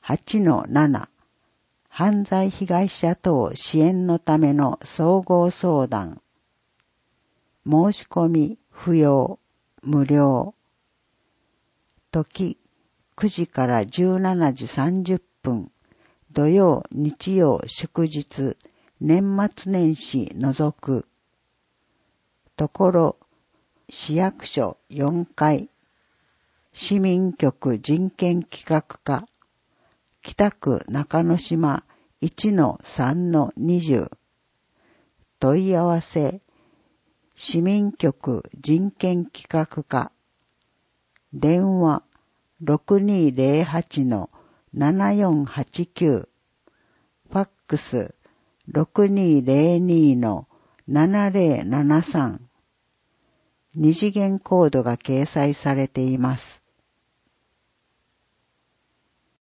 8-7犯罪被害者等支援のための総合相談。申し込み不要、無料。時9時から17時30分。土曜、日曜、祝日、年末年始除く。ところ、市役所4階。市民局人権企画課。北区中之島 1-3-20 問い合わせ市民局人権企画課電話 6208-7489 ファックス 6202-7073 二次元コードが掲載されています。